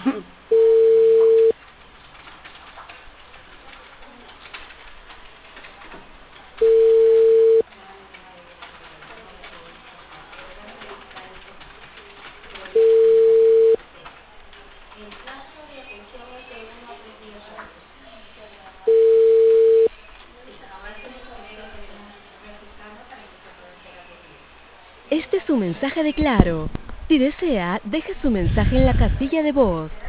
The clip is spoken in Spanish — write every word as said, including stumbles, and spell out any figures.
Este es su mensaje de Claro. Si desea, deje su mensaje en la casilla de voz.